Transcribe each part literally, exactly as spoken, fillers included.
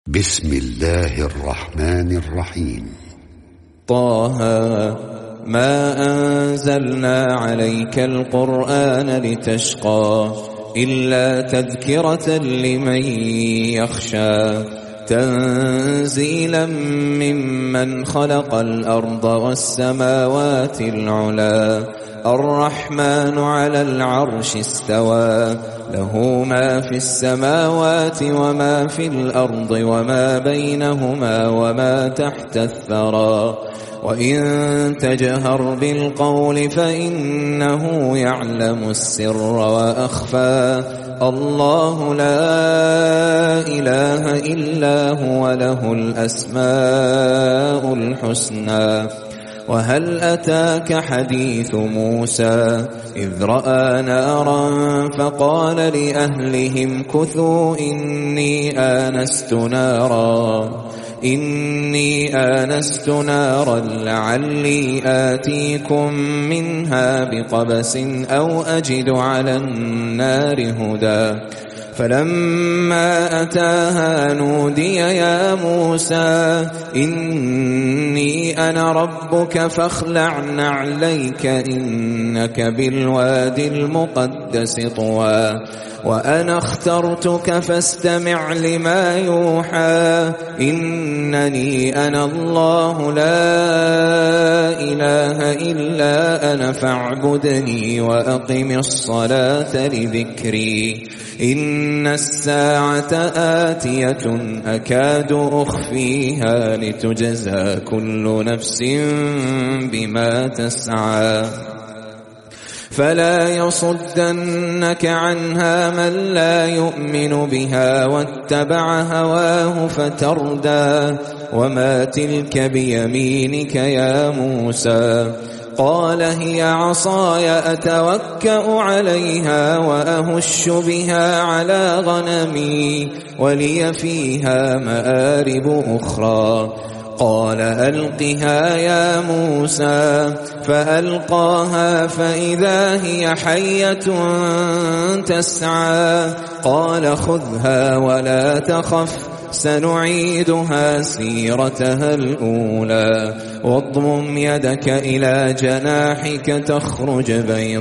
بسم الله الرحمن الرحيم. طه ما أنزلنا عليك القرآن لتشقى إلا تذكرة لمن يخشى تنزيلا ممن خلق الأرض والسماوات العلى الرحمن على العرش استوى له ما في السماوات وما في الأرض وما بينهما وما تحت الثرى وإن تجهر بالقول فإنه يعلم السر وأخفى الله لا إله إلا هو له الأسماء الحسنى. وهل أتاك حديث موسى إذ رأى نارا فقال لأهلهم كثوا إني آنست نارا إني آنست نارا لعلي آتيكم منها بقبس أو أجد على النار هدى فلما أتاها نودي يا موسى إني أنا ربك فاخلع نعليك إنك بالوادي المقدس طوى وأنا اخترتك فاستمع لما يوحى إنني أنا الله لا إله إلا أنا فاعبدني وأقم الصلاة لذكري إن الساعة آتية أكاد أخفيها لتجزى كل نفس بما تسعى فلا يصدنك عنها من لا يؤمن بها واتبع هواه فتردى وما تلك بيمينك يا موسى قال هي عصاي أتوكأ عليها وأهش بها على غنمي ولي فيها مآرب أخرى قال ألقها يا موسى فألقاها فإذا هي حية تسعى قال خذها ولا تخف سنعيدها سيرتها الأولى واضمم يدك إلى جناحك تخرج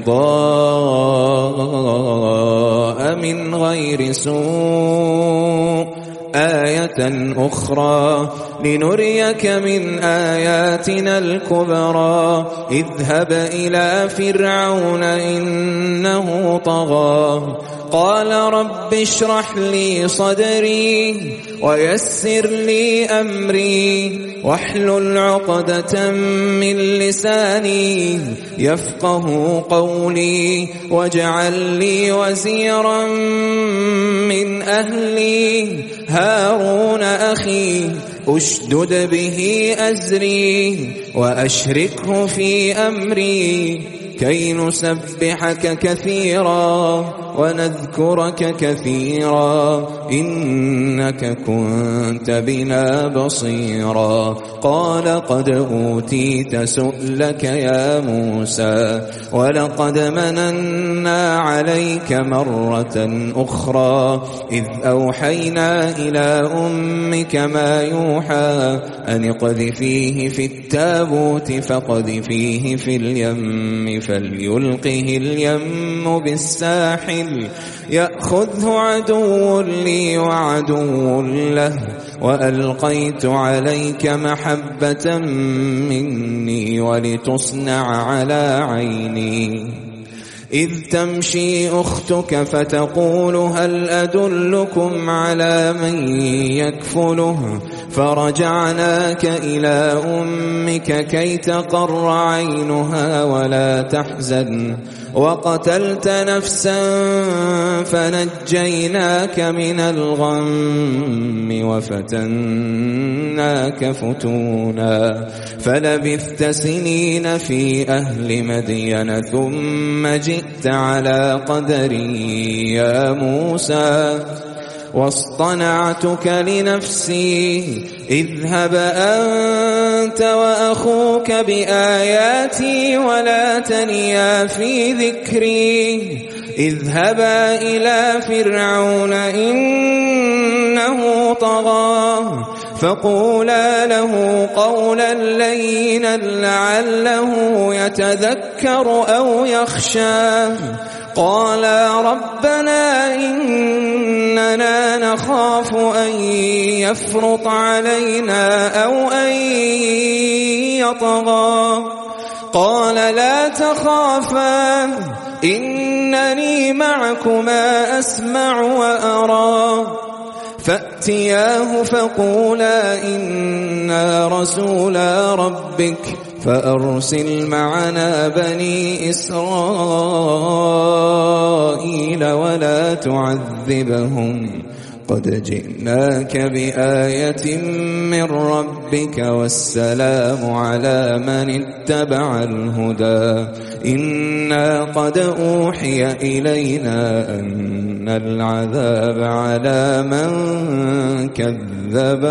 بيضاء من غير سوء آية أخرى لنريك من آياتنا الكبرى اذهب إلى فرعون إنه طغى قال رب اشرح لي صدري ويسر لي أمري واحلل عقدة من لساني يفقه قولي واجعل لي وزيرا من أهلي هارون أخي أشدد به أزري وأشركه في أمري كي نسبحك كثيرا ونذكرك كثيرا إنك كنت بنا بصيرا قال قد أوتيت سؤلك يا موسى ولقد مننا عليك مرة أخرى إذ أوحينا إلى أمك ما يوحى أن اقذفيه في التابوت فاقذفيه في اليم فليلقه اليم بالساحل يأخذه عدو لي وعدو له وألقيت عليك محبة مني ولتصنع على عيني إذ تمشي أختك فتقول هل أدلكم على من يكفله فرجعناك إلى أمك كي تقر عينها ولا تحزن وقتلت نفسا فنجيناك من الغم وفتناك فتونا فلبثت سنين في أهل مدين ثم جئت على قدري يا موسى واصطنعتك لنفسي اذهب أنت وأخوك بآياتي ولا تنيا في ذكري اذهبا إلى فرعون إنه طغى فقولا له قولا لينا لعله يتذكر أو يخشى قالا ربنا إننا نخاف أن يفرط علينا أو أن يطغى قال لا تخافا إنني معكما أسمع وأرى فأتياه فقولا إنا رسولا ربك فأرسل معنا بني إسرائيل ولا تعذبهم قد جئناك بآية من ربك والسلام على من اتبع الهدى إنا قد أوحي إلينا أن العذاب على من كذب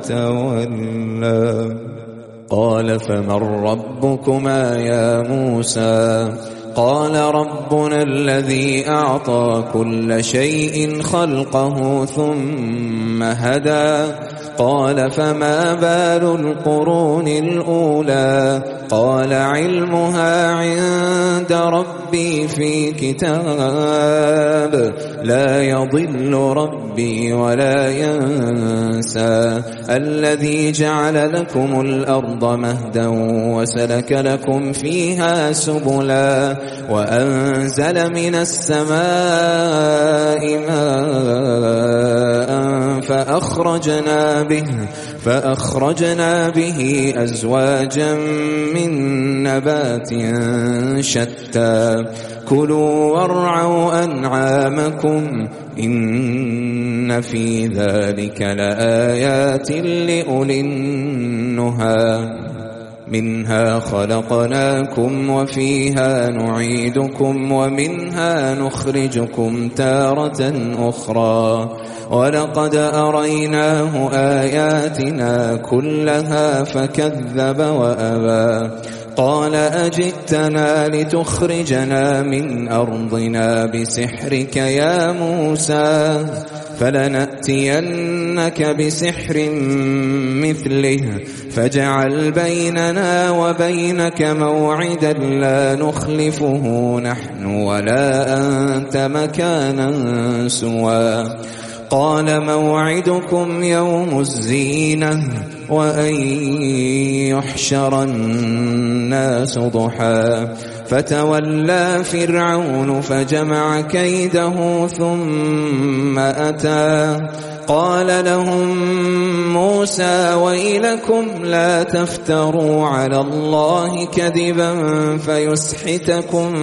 وتولى قال فمن ربكما يا موسى قال ربنا الذي أعطى كل شيء خلقه ثم هدى قال فما بال القرون الأولى قال علمها عند ربي في كتاب لا يضل ربي ولا ينسى الذي جعل لكم الأرض مهدا وسلك لكم فيها سبلا وأنزل من السماء ماء فأخرجنا به فأخرجنا به أزواجا من نبات شتى كلوا وارعوا أنعامكم إن في ذلك لآيات لأولي النهى منها خلقناكم وفيها نعيدكم ومنها نخرجكم تارة أخرى ولقد أريناه آياتنا كلها فكذب وأبى قال أجئتنا لتخرجنا من أرضنا بسحرك يا موسى فلنأتينك بسحر مثله فاجعل بيننا وبينك موعدا لا نخلفه نحن ولا أنت مكانا سوى قال موعدكم يوم الزينة وأن يحشر الناس ضحى فتولى فرعون فجمع كيده ثم أتى قال لهم موسى ويلكم لا تفتروا على الله كذبا فيسحتكم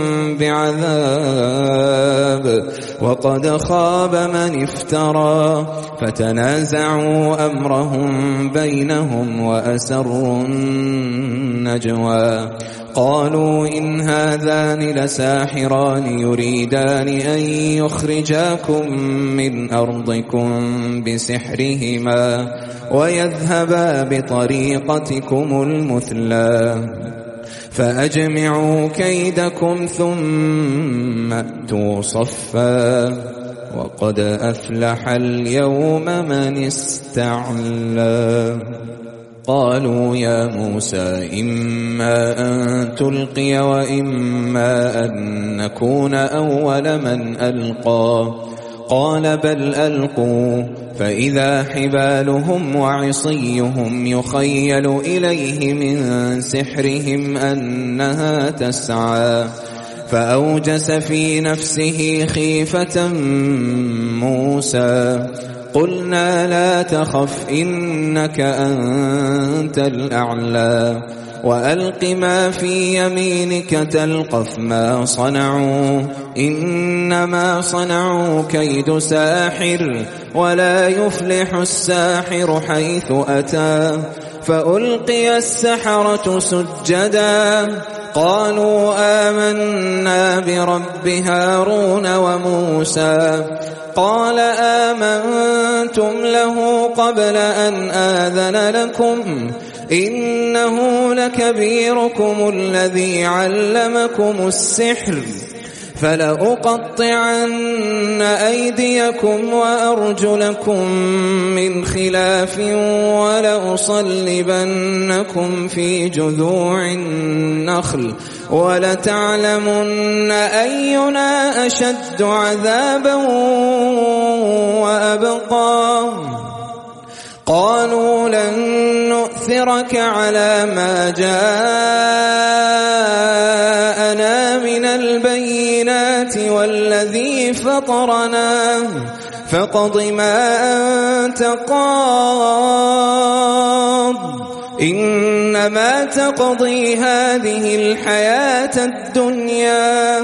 بعذاب وقد خاب من افترى فتنازعوا أمرهم بينهم وأسروا النجوى قالوا إن هذان لساحران يريدان أن يخرجاكم من أرضكم بسحرهما ويذهبا بطريقتكم المثلى فأجمعوا كيدكم ثم أتوا صفا وقد أفلح اليوم من استعلى قالوا يا موسى إما أن تلقي وإما أن نكون أول من ألقى قال بل ألقوا فإذا حبالهم وعصيهم يخيل إليه من سحرهم أنها تسعى فأوجس في نفسه خيفة موسى قلنا لا تخف إنك أنت الأعلى وألق ما في يمينك تلقف ما صنعوا إنما صنعوا كيد ساحر ولا يفلح الساحر حيث أتى فألقي السحرة سجدا قالوا آمنا برب هارون وموسى قال آمنتم له قبل أن آذن لكم إنه لكبيركم الذي علمكم السحر فلأقطعن أيديكم وأرجلكم من خلاف ولأصلبنكم في جذوع النخل ولتعلمن أينا أشد عذابا وأبقى. قالوا لن نؤثرك على ما جاءنا من البينات والذي فطرنا فاقض ما أنت قاض إنما تقضي هذه الحياة الدنيا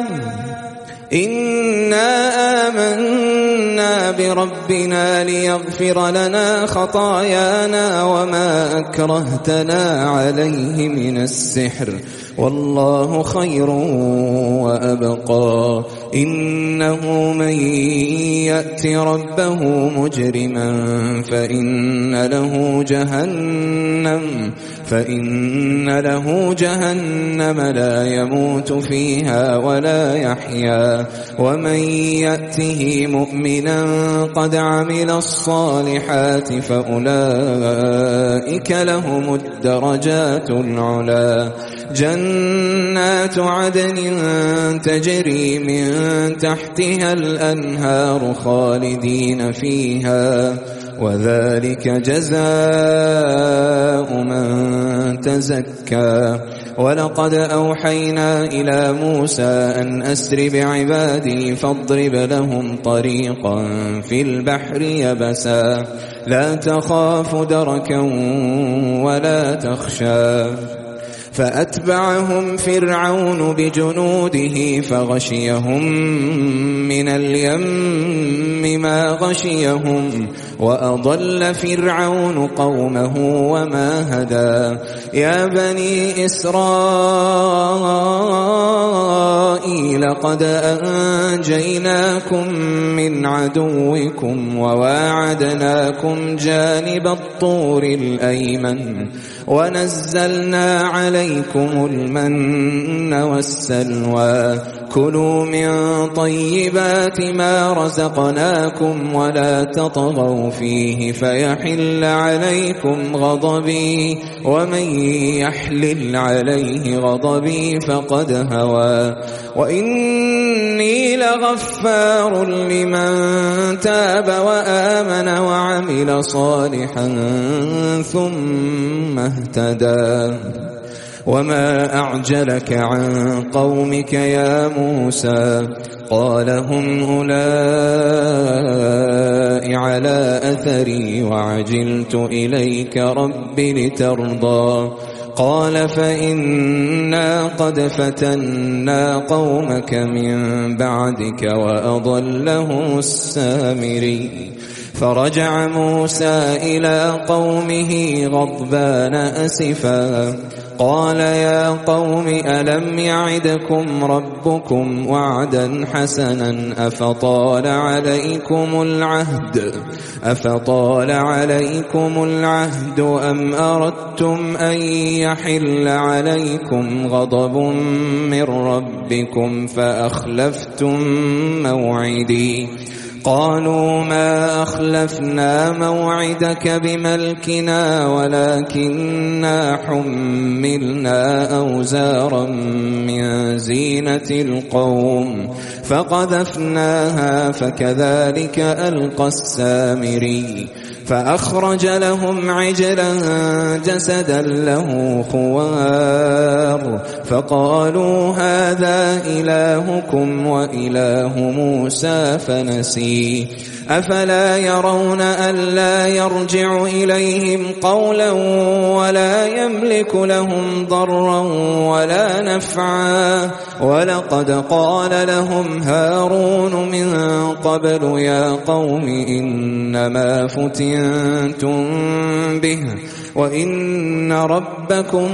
إنا آمنا بربنا ليغفر لنا خطايانا وما أكرهتنا عليه من السحر والله خير وأبقى. إنه من يأت ربه مجرما فإن له جهنم فإن له جهنم لا يموت فيها ولا يحيا ومن يأته مؤمنا قد عمل الصالحات فأولئك لهم الدرجات العلى. جنات عدن تجري من تحتها الأنهار خالدين فيها وذلك جزاء من تزكى. ولقد أوحينا إلى موسى أن أسر بعبادي فاضرب لهم طريقا في البحر يبسا لا تخاف دركا ولا تخشى. فأتبعهم فرعون بجنوده فغشيهم من اليم ما غشيهم وأضل فرعون قومه وما هدى. يا بني إسرائيل قد أنجيناكم من عدوكم وواعدناكم جانب الطور الأيمن ونزلنا عليكم المن والسلوى. كلوا من طيبات ما رزقناكم ولا تطغوا فيه فيحل عليكم غضبي ومن يحلل عليه غضبي فقد هوى. وإني لغفار لمن تاب وآمن وعمل صالحا ثم اهتدى. وما أعجلك عن قومك يا موسى قال هم أولئك على أثري وعجلت إليك رب لترضى. قال فإنا قد فتنا قومك من بعدك وأضلهم السامري. فرجع موسى إلى قومه غضبان أسفا قال يا قوم ألم يعدكم ربكم وعدا حسنا أفطال عليكم العهد أفطال عليكم العهد أم أردتم أن يحل عليكم غضب من ربكم فأخلفتم موعدي. قالوا ما أخلفنا موعدك بملكنا ولكننا حملنا أوزارا من زينة القوم فقذفناها فكذلك ألقى السامري. فأخرج لهم عجلا جسدا له خوار فقالوا هذا إلهكم وإله موسى فنسي. أفلا يرون ألا يرجع إليهم قولا ولا يملك لهم ضرا ولا نفعا. ولقد قال لهم هارون من قبل يا قوم إنما فتنتم به وإن ربكم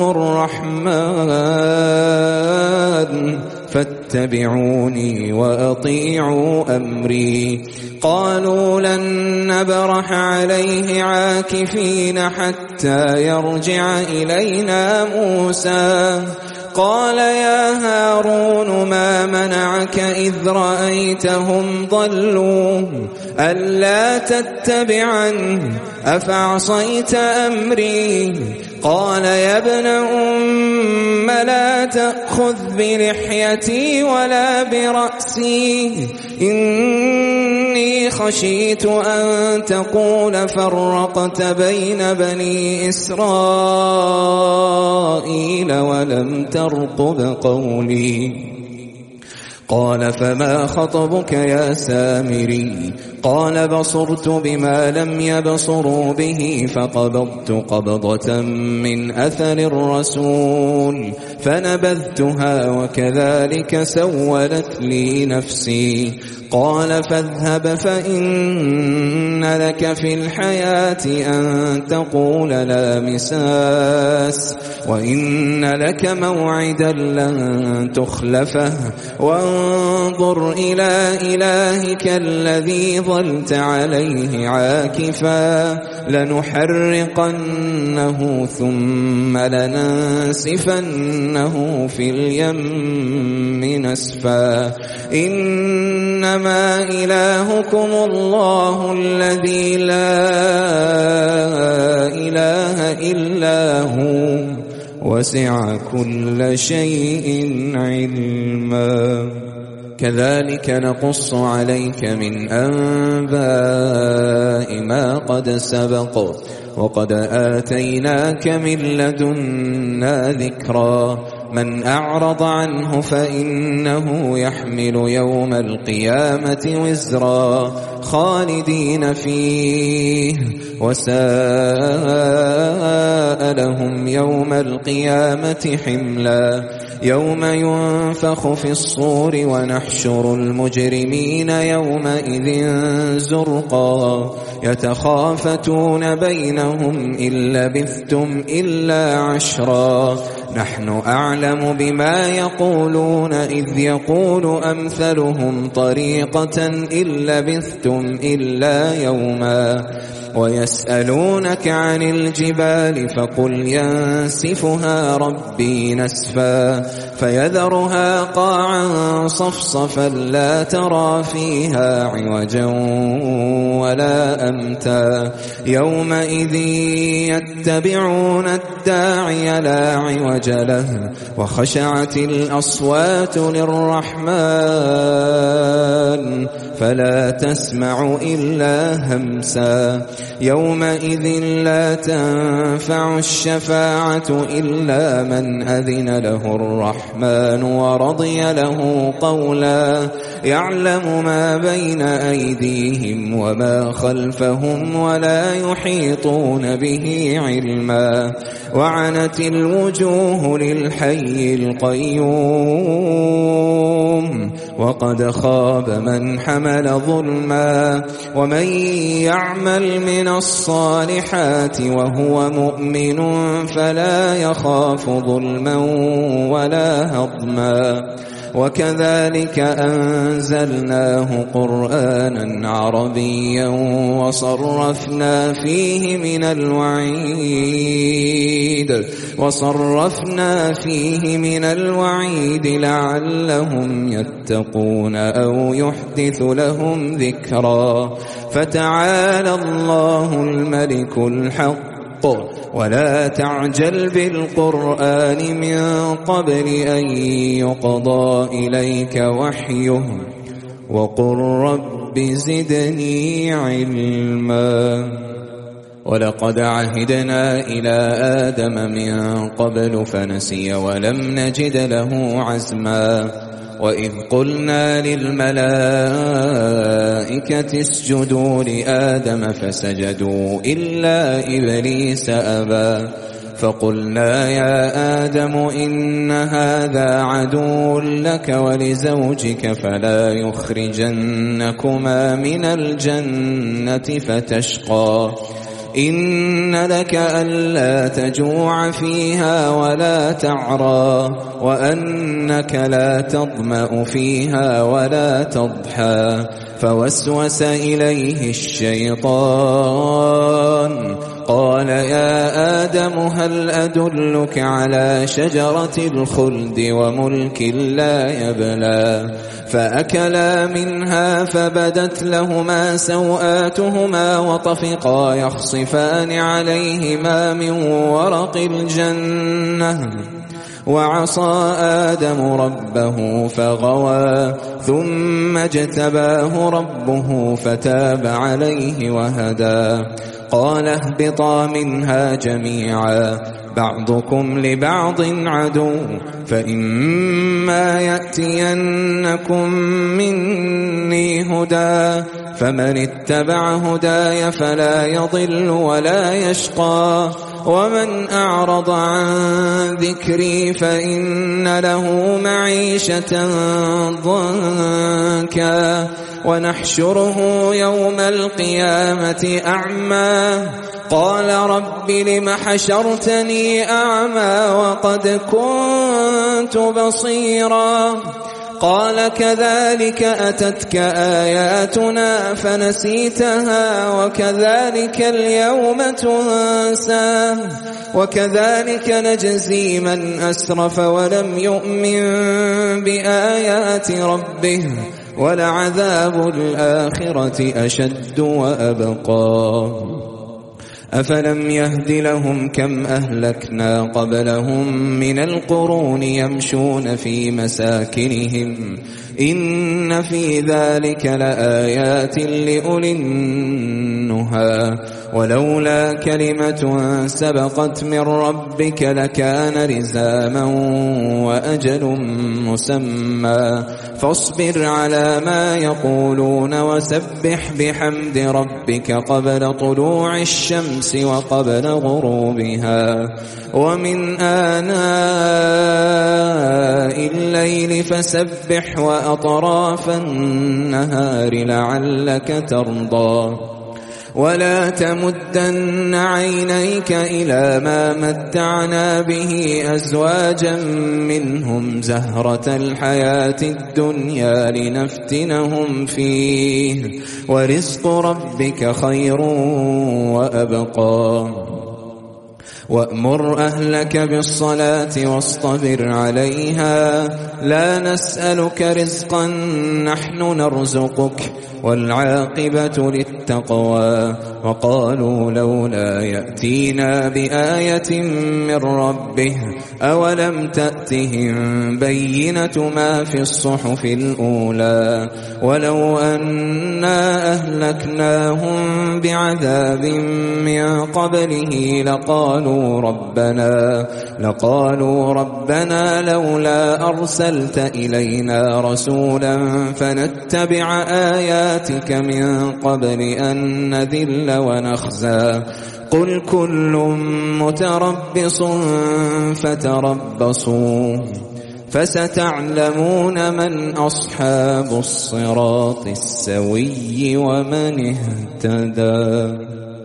الرحمن فاتبعوني وأطيعوا أمري. قالوا لن نبرح عليه عاكفين حتى يرجع إلينا موسى. قال يا هارون ما منعك إذ رأيتهم ضلوا ألا تتبعن أفعصيت أمري قال يا ابن أم لا تأخذ بلحيتي ولا برأسي إني خشيت أن تقول فرقت بين بني إسرائيل ولم ترقب قولي قال فما خطبك يا سامري قال بصرت بما لم يبصروا به فقبضت قبضة من أثر الرسول فنبذتها وكذلك سولت لي نفسي قال فاذهب فإن لك في الحياة أن تقول لا مساس وإن لك موعدا لن تخلفه وانظر إلى إلهك الذي ظلت عليه عاكفا لنحرقنه ثم لننسفنه في اليم نسفا إنما إلهكم الله الذي لا إله إلا هو وسع كل شيء علما كذلك نقص عليك من أنباء ما قد سبق وقد آتيناك من لدنا ذكرا من أعرض عنه فإنه يحمل يوم القيامة وزرا خالدين فيه وساء لهم يوم القيامة حملا يوم ينفخ في الصور ونحشر المجرمين يومئذ زرقا يتخافتون بينهم إن لبثتم إلا عشرا نحن أعلم بما يقولون إذ يقول أمثلهم طريقة إن لبثتم إلا يوما ويسألونك عن الجبال فقل ينسفها ربي نسفا فيذرها قاعا صفصفا لا ترى فيها عوجا ولا أمتا يومئذ يتبعون الداعي لا عوج له وخشعت الأصوات للرحمن فلا تسمع إلا همسا يومئذ لا تنفع الشفاعة إلا من أذن له الرحمن ورضي له قولا يعلم ما بين أيديهم وما خلفهم ولا يحيطون به علما وعنت الوجوه للحي القيوم وقد خاب من حمل ظلما ومن يعمل من الصالحات وهو مؤمن فلا يخاف ظلما ولا هضما وكذلك أنزلناه قرآنا عربيا وصرفنا فيه من الوعيد وصرفنا فيه من الوعيد لعلهم يتقون أو يحدث لهم ذكرا فتعالى الله الملك الحق ولا تعجل بالقرآن من قبل أن يقضى إليك وحيه وقل رب زدني علما ولقد عهدنا إلى آدم من قبل فنسي ولم نجد له عزما وإذ قلنا للملائكة اسجدوا لآدم فسجدوا إلا إبليس أبى فقلنا يا آدم إن هذا عدو لك ولزوجك فلا يخرجنكما من الجنة فتشقى إن لك ألا تجوع فيها ولا تعرى وأنك لا تظمأ فيها ولا تضحى فوسوس إليه الشيطان فقال يا آدم هل أدلك على شجرة الخلد وملك لا يبلى فأكلا منها فبدت لهما سوآتهما وطفقا يخصفان عليهما من ورق الجنة وعصى آدم ربه فغوى ثم اجتباه ربه فتاب عليه وهدى قال اهبطا منها جميعا بعضكم لبعض عدو فإما يأتينكم مني هدى فمن اتبع هداي فلا يضل ولا يشقى ومن أعرض عن ذكري فإن له معيشة ضنكا ونحشره يوم القيامة أعمى قال رب لم حشرتني أعمى وقد كنت بصيرا قال كذلك أتتك آياتنا فنسيتها وكذلك اليوم تنسى وكذلك نجزي من أسرف ولم يؤمن بآيات ربه ولعذاب الآخرة أشد وأبقى أفلم يهد لهم كم أهلكنا قبلهم من القرون يمشون في مساكنهم إن في ذلك لآيات لأولي النهى ولولا كلمة سبقت من ربك لكان لزاما وأجل مسمى فاصبر على ما يقولون وسبح بحمد ربك قبل طلوع الشمس وقبل غروبها ومن آناء الليل فسبح وأطراف النهار لعلك ترضى ولا تمدن عينيك إلى ما متعنا به أزواجا منهم زهرة الحياة الدنيا لنفتنهم فيه ورزق ربك خير وأبقى وأمر أهلك بالصلاة واصطبر عليها لا نسألك رزقا نحن نرزقك والعاقبة للتقوى وقالوا لولا يأتينا بآية من ربه أولم تأتهم بينة ما في الصحف الأولى ولو أنا أهلكناهم بعذاب من قبله لقالوا ربنا لقالوا ربنا لولا أرسلت إلينا رسولا فنتبع آياتك من قبل أن نذل ونخزى قل كل متربص فتربصوا فستعلمون من أصحاب الصراط السوي ومن اهتدى.